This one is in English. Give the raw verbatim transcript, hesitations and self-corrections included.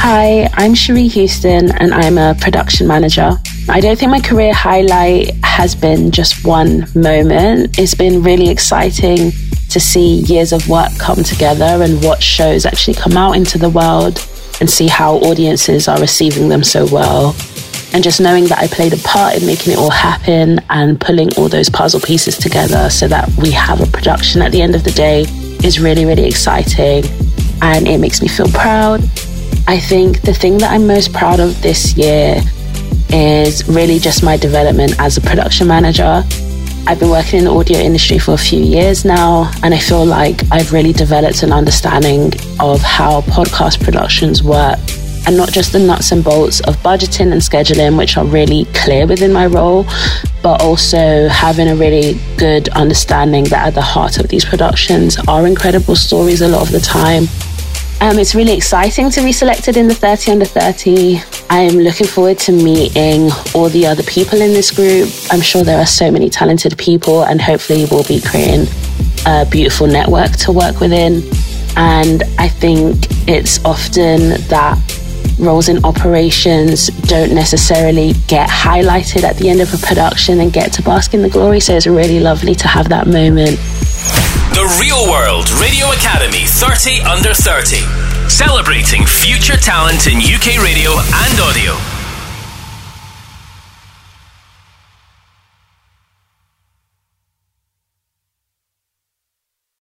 Hi, I'm Cherie Houston and I'm a production manager. I don't think my career highlight has been just one moment. It's been really exciting to see years of work come together and watch shows actually come out into the world and see how audiences are receiving them so well. And just knowing that I played a part in making it all happen and pulling all those puzzle pieces together so that we have a production at the end of the day is really, really exciting. And it makes me feel proud. I think the thing that I'm most proud of this year is really just my development as a production manager. I've been working in the audio industry for a few years now, and I feel like I've really developed an understanding of how podcast productions work, and not just the nuts and bolts of budgeting and scheduling, which are really clear within my role, but also having a really good understanding that at the heart of these productions are incredible stories a lot of the time. Um, it's really exciting to be selected in the thirty under thirty. I'm looking forward to meeting all the other people in this group. I'm sure there are so many talented people, and hopefully we'll be creating a beautiful network to work within. And I think it's often that roles in operations don't necessarily get highlighted at the end of a production and get to bask in the glory. So it's really lovely to have that moment. The Real World Radio Academy thirty under thirty, celebrating future talent in U K radio and audio.